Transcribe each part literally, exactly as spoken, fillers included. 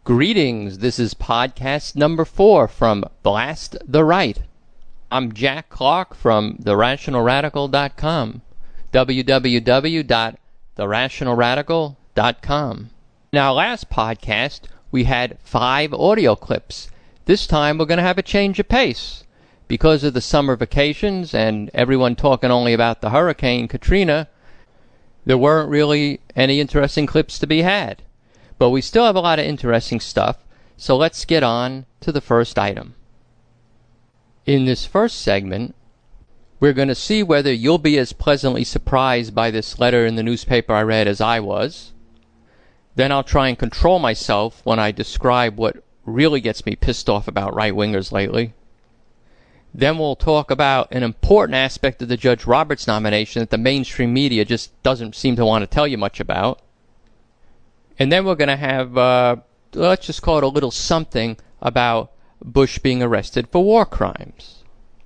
Greetings, this is podcast number four from Blast the Right. I'm Jack Clark from the rational radical dot com, w w w dot the rational radical dot com. In our last podcast, we had five audio clips. This time we're going to have a change of pace. Because of the summer vacations and everyone talking only about the Hurricane Katrina, there weren't really any interesting clips to be had. But we still have a lot of interesting stuff, so let's get on to the first item. In this first segment, we're going to see whether you'll be as pleasantly surprised by this letter in the newspaper I read as I was. Then I'll try and control myself when I describe what really gets me pissed off about right-wingers lately. Then we'll talk about an important aspect of the Judge Roberts nomination that the mainstream media just doesn't seem to want to tell you much about. And then we're going to have, uh, let's just call it a little something about Bush being arrested for war crimes.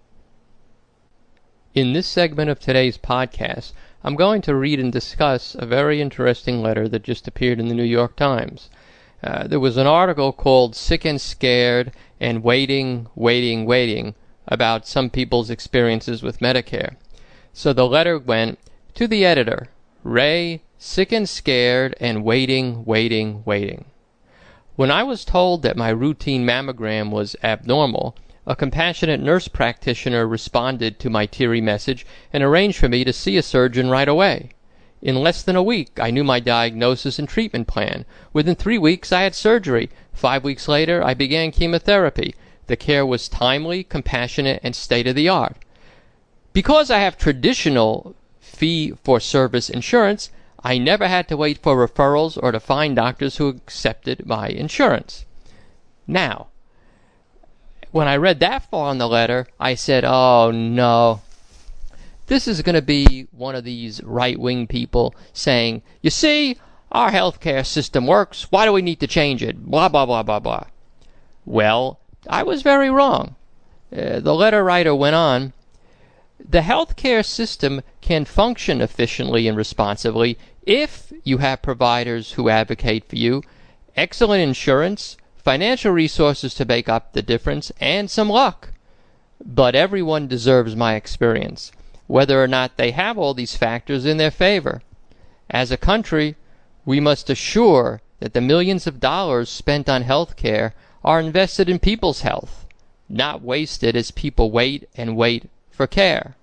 In this segment of today's podcast, I'm going to read and discuss a very interesting letter that just appeared in the New York Times. Uh, there was an article called Sick and Scared and Waiting, Waiting, Waiting about some people's experiences with Medicare. So the letter went to the editor, Ray, sick and scared and waiting, waiting, waiting. When I was told that my routine mammogram was abnormal, a compassionate nurse practitioner responded to my teary message and arranged for me to see a surgeon right away. In less than a week, I knew my diagnosis and treatment plan. Within three weeks, I had surgery. Five weeks later, I began chemotherapy. The care was timely, compassionate, and state-of-the-art. Because I have traditional fee-for-service insurance, I never had to wait for referrals or to find doctors who accepted my insurance. Now, when I read that far in the letter, I said, oh no, this is going to be one of these right-wing people saying, you see, our healthcare system works, why do we need to change it, blah, blah, blah, blah, blah. Well, I was very wrong. Uh, the letter writer went on, the healthcare system can function efficiently and responsively if you have providers who advocate for you, excellent insurance, financial resources to make up the difference, and some luck. But everyone deserves my experience, whether or not they have all these factors in their favor. As a country, we must assure that the millions of dollars spent on healthcare are invested in people's health, not wasted as people wait and wait for care.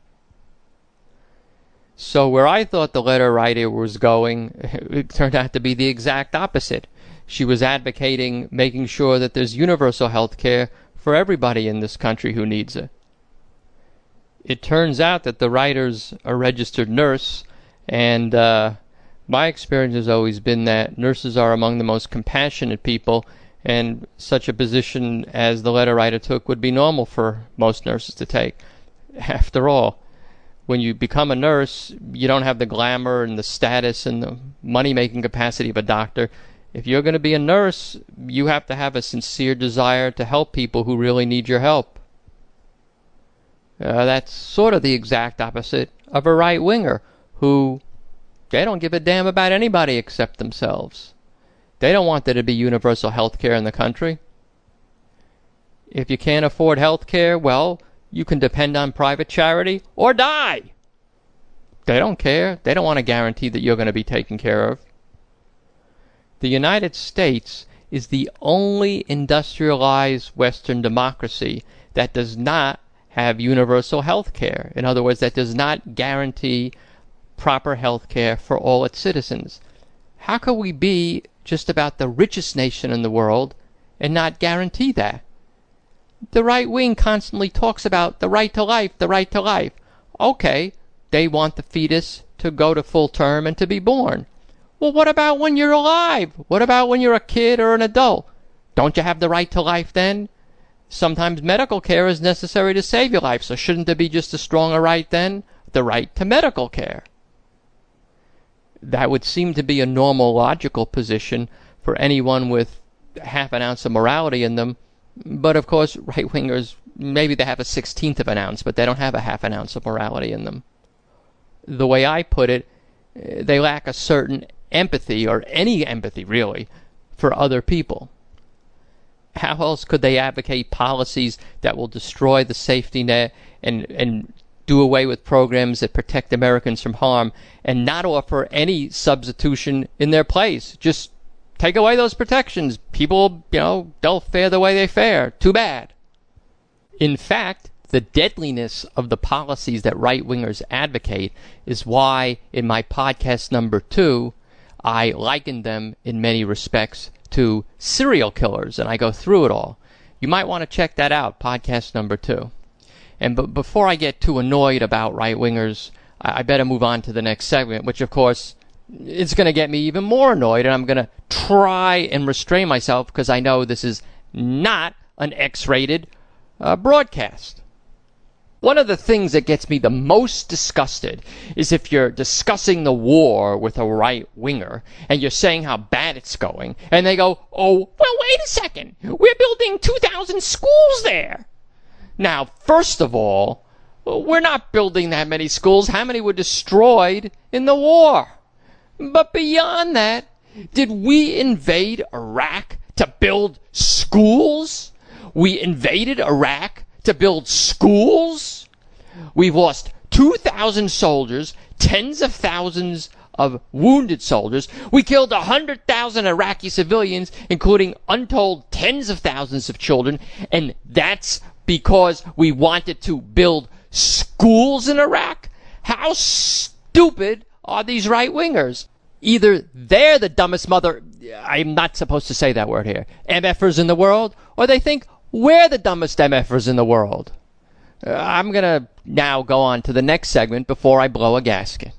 So where I thought the letter writer was going, it turned out to be the exact opposite. She was advocating making sure that there's universal health care for everybody in this country who needs it. It turns out that the writer's a registered nurse, and uh, my experience has always been that nurses are among the most compassionate people, and such a position as the letter writer took would be normal for most nurses to take. After all, when you become a nurse, you don't have the glamour and the status and the money-making capacity of a doctor. If you're going to be a nurse, you have to have a sincere desire to help people who really need your help. Uh, that's sort of the exact opposite of a right-winger who, they don't give a damn about anybody except themselves. They don't want there to be universal health care in the country. If you can't afford health care, well, you can depend on private charity or die. They don't care. They don't want to guarantee that you're going to be taken care of. The United States is the only industrialized Western democracy that does not have universal health care. In other words, that does not guarantee proper health care for all its citizens. How could we be just about the richest nation in the world and not guarantee that? The right wing constantly talks about the right to life, the right to life. Okay, they want the fetus to go to full term and to be born. Well, what about when you're alive? What about when you're a kid or an adult? Don't you have the right to life then? Sometimes medical care is necessary to save your life, so shouldn't there be just a stronger right then? The right to medical care. That would seem to be a normal, logical position for anyone with half an ounce of morality in them. But of course, right-wingers, maybe they have a sixteenth of an ounce, but they don't have a half an ounce of morality in them. The way I put it, they lack a certain empathy, or any empathy really, for other people. how else could they advocate policies that will destroy the safety net and, and do away with programs that protect Americans from harm and not offer any substitution in their place? Just take away those protections. People, you know, they'll fare the way they fare. Too bad. In fact, the deadliness of the policies that right-wingers advocate is why, in my podcast number two, I likened them in many respects to serial killers, and I go through it all. You might want to check that out, podcast number two. And b- before I get too annoyed about right-wingers, I-, I better move on to the next segment, which, of course, is going to get me even more annoyed, and I'm going to try and restrain myself because I know this is not an X-rated uh, broadcast. One of the things that gets me the most disgusted is if you're discussing the war with a right-winger and you're saying how bad it's going, and they go, oh, well, wait a second, we're building two thousand schools there. Now, first of all, we're not building that many schools. How many were destroyed in the war? But beyond that, did we invade Iraq to build schools? We invaded Iraq to build schools? We've lost two thousand soldiers, tens of thousands of wounded soldiers. We killed one hundred thousand Iraqi civilians, including untold tens of thousands of children, and that's because we wanted to build schools in Iraq? How stupid are these right-wingers? Either they're the dumbest mother, I'm not supposed to say that word here, M Fers in the world, or they think we're the dumbest M Fers in the world. Uh, I'm going to now go on to the next segment before I blow a gasket.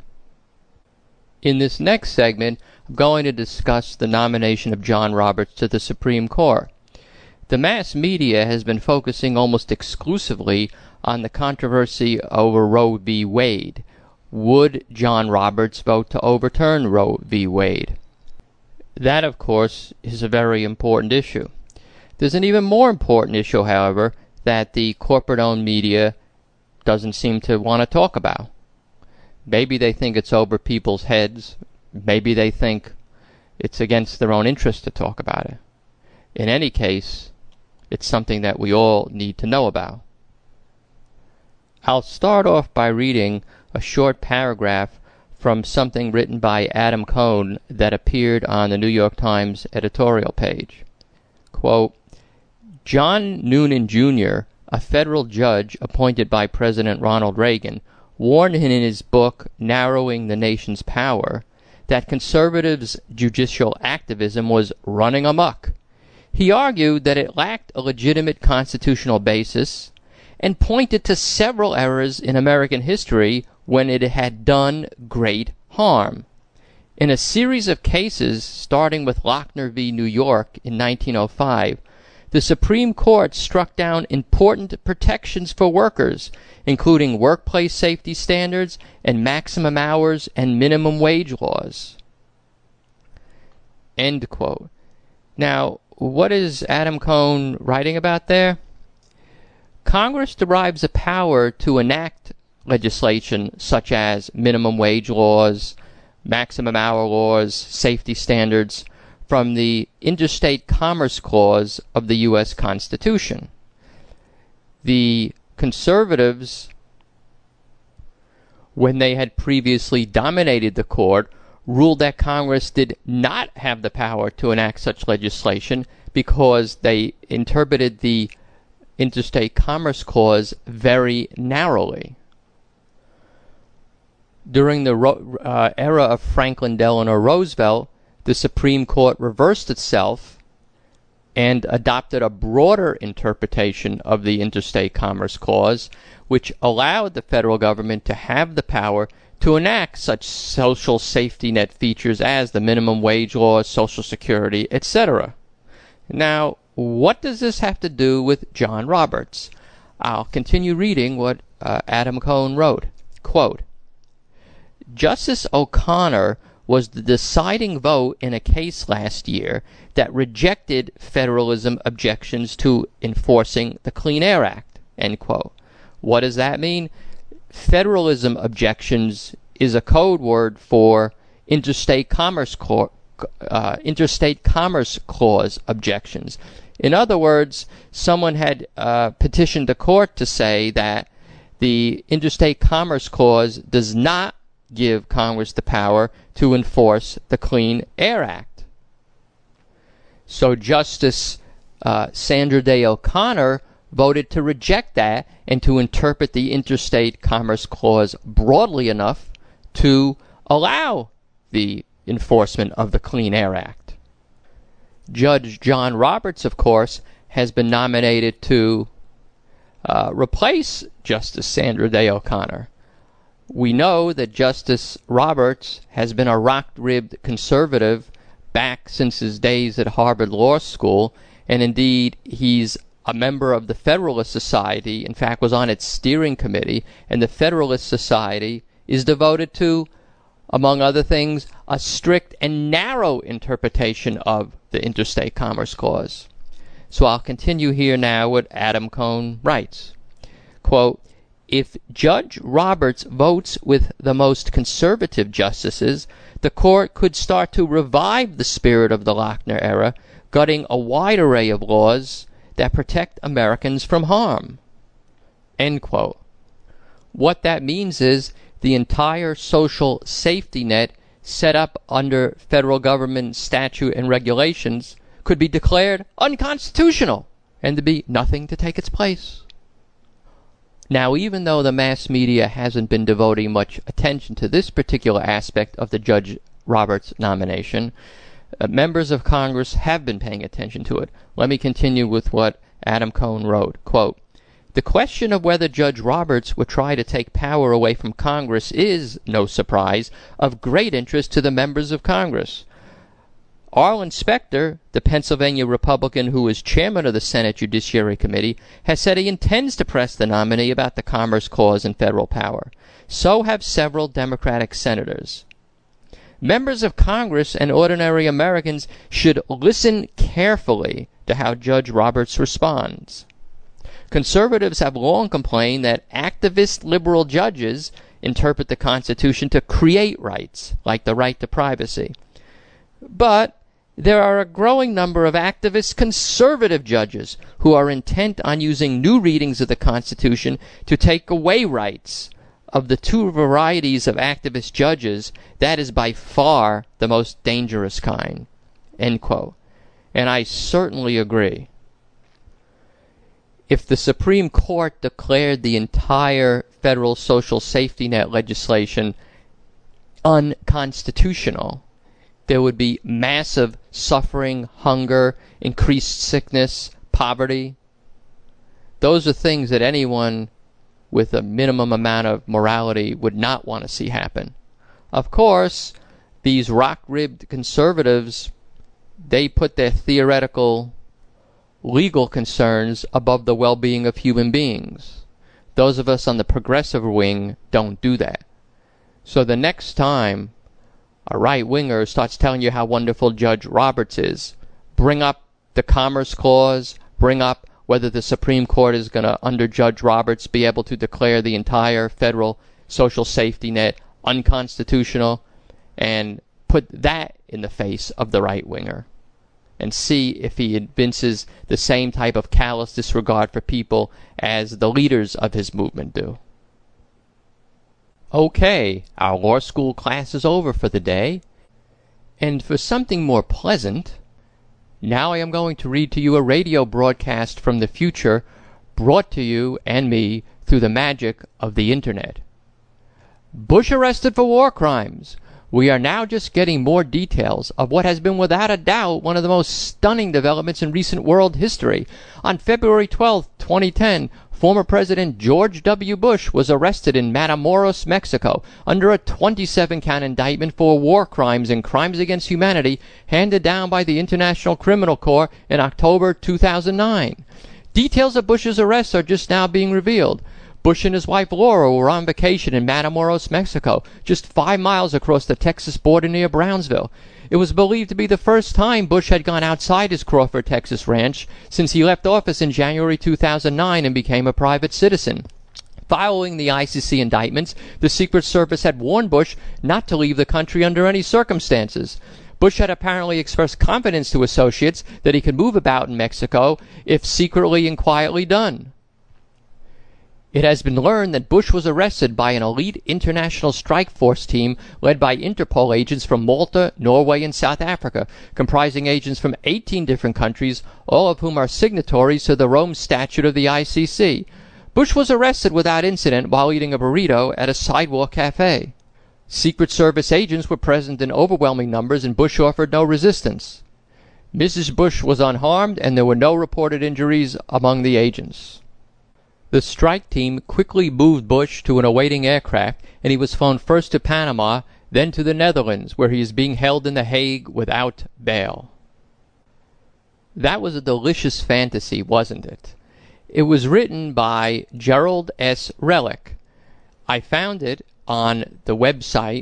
In this next segment, I'm going to discuss the nomination of John Roberts to the Supreme Court. The mass media has been focusing almost exclusively on the controversy over Roe v. Wade. Would John Roberts vote to overturn Roe v. Wade? That, of course, is a very important issue. There's an even more important issue, however, that the corporate-owned media doesn't seem to want to talk about. Maybe they think it's over people's heads. Maybe they think it's against their own interest to talk about it. In any case, it's something that we all need to know about. I'll start off by reading a short paragraph from something written by Adam Cohn that appeared on the New York Times editorial page. Quote, John Noonan Junior, a federal judge appointed by President Ronald Reagan, warned in his book Narrowing the Nation's Power that conservatives' judicial activism was running amok. He argued that it lacked a legitimate constitutional basis and pointed to several errors in American history when it had done great harm. In a series of cases, starting with Lochner v. New York in nineteen oh five, the Supreme Court struck down important protections for workers, including workplace safety standards and maximum hours and minimum wage laws. End quote. Now, what is Adam Cohn writing about there? Congress derives a power to enact legislation such as minimum wage laws, maximum hour laws, safety standards from the Interstate Commerce Clause of the U S Constitution. The conservatives, when they had previously dominated the court, ruled that Congress did not have the power to enact such legislation because they interpreted the Interstate Commerce Clause very narrowly. During the uh, era of Franklin Delano Roosevelt, the Supreme Court reversed itself and adopted a broader interpretation of the Interstate Commerce Clause, which allowed the federal government to have the power to enact such social safety net features as the minimum wage law, Social Security, et cetera. Now, what does this have to do with John Roberts? I'll continue reading what uh, Adam Cohn wrote. Quote, Justice O'Connor was the deciding vote in a case last year that rejected federalism objections to enforcing the Clean Air Act. End quote. What does that mean? Federalism objections is a code word for Interstate Commerce uh, Interstate Commerce Clause objections. In other words, someone had uh, petitioned the court to say that the Interstate Commerce Clause does not give Congress the power to enforce the Clean Air Act. So Justice uh, Sandra Day O'Connor voted to reject that and to interpret the Interstate Commerce Clause broadly enough to allow the enforcement of the Clean Air Act. Judge John Roberts, of course, has been nominated to uh, replace Justice Sandra Day O'Connor. We know that Justice Roberts has been a rock-ribbed conservative back since his days at Harvard Law School, and indeed he's a member of the Federalist Society, in fact was on its steering committee, and the Federalist Society is devoted to, among other things, a strict and narrow interpretation of the Interstate Commerce Clause. So I'll continue here now what Adam Cohn writes. Quote, "If Judge Roberts votes with the most conservative justices, the court could start to revive the spirit of the Lochner era, gutting a wide array of laws that protect Americans from harm." End quote. What that means is the entire social safety net set up under federal government statute and regulations could be declared unconstitutional and there be nothing to take its place. Now, even though the mass media hasn't been devoting much attention to this particular aspect of the Judge Roberts nomination, uh, members of Congress have been paying attention to it. Let me continue with what Adam Cohn wrote. Quote, "The question of whether Judge Roberts would try to take power away from Congress is, no surprise, of great interest to the members of Congress. Arlen Specter, the Pennsylvania Republican who is chairman of the Senate Judiciary Committee, has said he intends to press the nominee about the Commerce Clause and federal power. So have several Democratic senators. Members of Congress and ordinary Americans should listen carefully to how Judge Roberts responds. Conservatives have long complained that activist liberal judges interpret the Constitution to create rights, like the right to privacy. But there are a growing number of activist conservative judges who are intent on using new readings of the Constitution to take away rights. Of the two varieties of activist judges, that is by far the most dangerous kind." End quote. And I certainly agree. If the Supreme Court declared the entire federal social safety net legislation unconstitutional, there would be massive suffering, hunger, increased sickness, poverty. Those are things that anyone with a minimum amount of morality would not want to see happen. Of course, these rock-ribbed conservatives, they put their theoretical legal concerns above the well-being of human beings. Those of us on the progressive wing don't do that. So the next time a right-winger starts telling you how wonderful Judge Roberts is, bring up the Commerce Clause, bring up whether the Supreme Court is going to, under Judge Roberts, be able to declare the entire federal social safety net unconstitutional, and put that in the face of the right-winger, and see if he evinces the same type of callous disregard for people as the leaders of his movement do. Okay, our law school class is over for the day, and for something more pleasant, now I am going to read to you a radio broadcast from the future, brought to you and me through the magic of the Internet. Bush arrested for war crimes. We are now just getting more details of what has been without a doubt one of the most stunning developments in recent world history. On February twelfth, twenty ten, former President George W. Bush was arrested in Matamoros, Mexico, under a twenty-seven count indictment for war crimes and crimes against humanity handed down by the International Criminal Court in October two thousand nine. Details of Bush's arrest are just now being revealed. Bush and his wife Laura were on vacation in Matamoros, Mexico, just five miles across the Texas border near Brownsville. It was believed to be the first time Bush had gone outside his Crawford, Texas ranch since he left office in January two thousand nine and became a private citizen. Following the I C C indictments, the Secret Service had warned Bush not to leave the country under any circumstances. Bush had apparently expressed confidence to associates that he could move about in Mexico if secretly and quietly done. It has been learned that Bush was arrested by an elite international strike force team led by Interpol agents from Malta, Norway, and South Africa, comprising agents from eighteen different countries, all of whom are signatories to the Rome Statute of the I C C. Bush was arrested without incident while eating a burrito at a sidewalk cafe. Secret Service agents were present in overwhelming numbers, and Bush offered no resistance. Missus Bush was unharmed, and there were no reported injuries among the agents. The strike team quickly moved Bush to an awaiting aircraft, and he was flown first to Panama, then to the Netherlands, where he is being held in The Hague without bail. That was a delicious fantasy, wasn't it? It was written by Gerald S. Relic. I found it on the website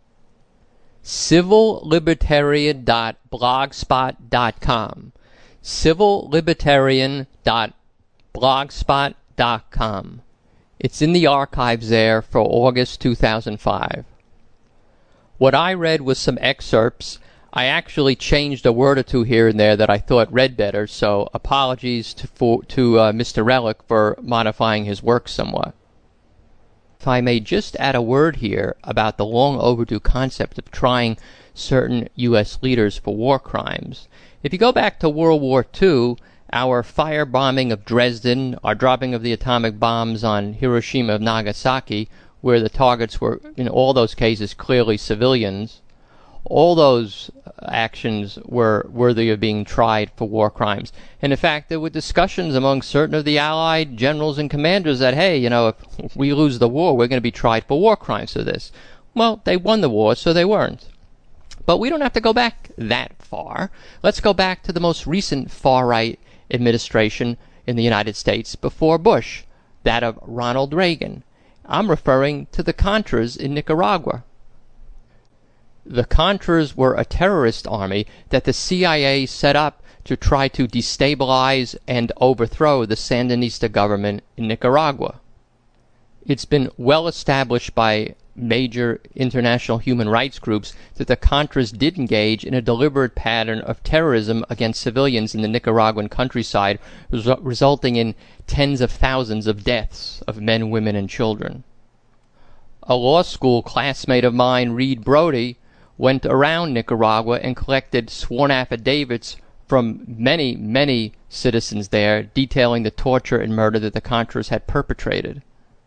civil libertarian dot blogspot dot com. civil libertarian dot blogspot dot com. It's in the archives there for August two thousand five. What I read was some excerpts. I actually changed a word or two here and there that I thought read better, so apologies to, for, to uh, Mister Relic for modifying his work somewhat. If I may just add a word here about the long overdue concept of trying certain U S leaders for war crimes. If you go back to World War Two, our firebombing of Dresden, our dropping of the atomic bombs on Hiroshima and Nagasaki, where the targets were, in all those cases, clearly civilians, all those actions were worthy of being tried for war crimes. And in fact, there were discussions among certain of the Allied generals and commanders that, hey, you know, if we lose the war, we're going to be tried for war crimes for this. Well, they won the war, so they weren't. But we don't have to go back that far. Let's go back to the most recent far-right administration in the United States before Bush, that of Ronald Reagan. I'm referring to the Contras in Nicaragua. The Contras were a terrorist army that the C I A set up to try to destabilize and overthrow the Sandinista government in Nicaragua. It's been well established by major international human rights groups that the Contras did engage in a deliberate pattern of terrorism against civilians in the Nicaraguan countryside, res- resulting in tens of thousands of deaths of men, women, and children. A law school classmate of mine, Reed Brody, went around Nicaragua and collected sworn affidavits from many, many citizens there detailing the torture and murder that the Contras had perpetrated.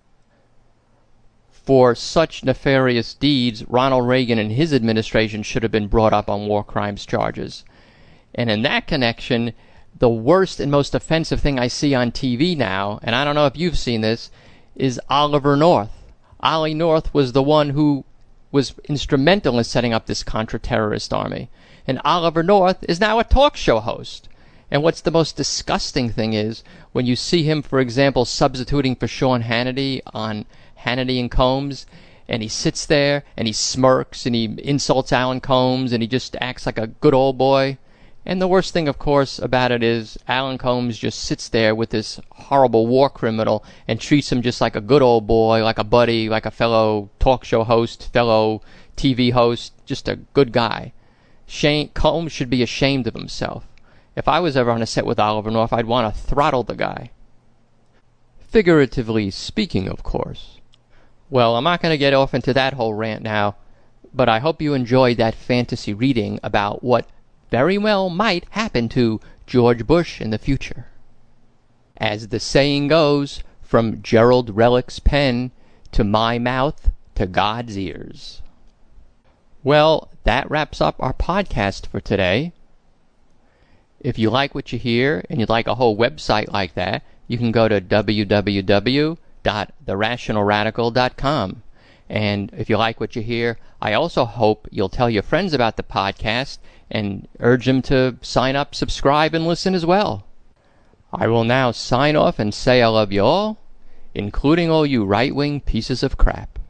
For such nefarious deeds, Ronald Reagan and his administration should have been brought up on war crimes charges. And in that connection, the worst and most offensive thing I see on T V now, and I don't know if you've seen this, is Oliver North. Ollie North was the one who was instrumental in setting up this Contra-terrorist army. And Oliver North is now a talk show host. And what's the most disgusting thing is, when you see him, for example, substituting for Sean Hannity on Hannity and Combs, and he sits there, and he smirks, and he insults Alan Combs, and he just acts like a good old boy. And the worst thing, of course, about it is Alan Combs just sits there with this horrible war criminal and treats him just like a good old boy, like a buddy, like a fellow talk show host, fellow T V host, just a good guy. Shane, Combs should be ashamed of himself. If I was ever on a set with Oliver North, I'd want to throttle the guy. Figuratively speaking, of course. Well, I'm not going to get off into that whole rant now, but I hope you enjoyed that fantasy reading about what very well might happen to George Bush in the future. As the saying goes, from Gerald Relic's pen to my mouth to God's ears. Well, that wraps up our podcast for today. If you like what you hear and you'd like a whole website like that, you can go to w w w dot the rational radical dot com. And if you like what you hear, I also hope you'll tell your friends about the podcast and urge them to sign up, subscribe, and listen as well. I will now sign off and say I love you all, including all you right-wing pieces of crap.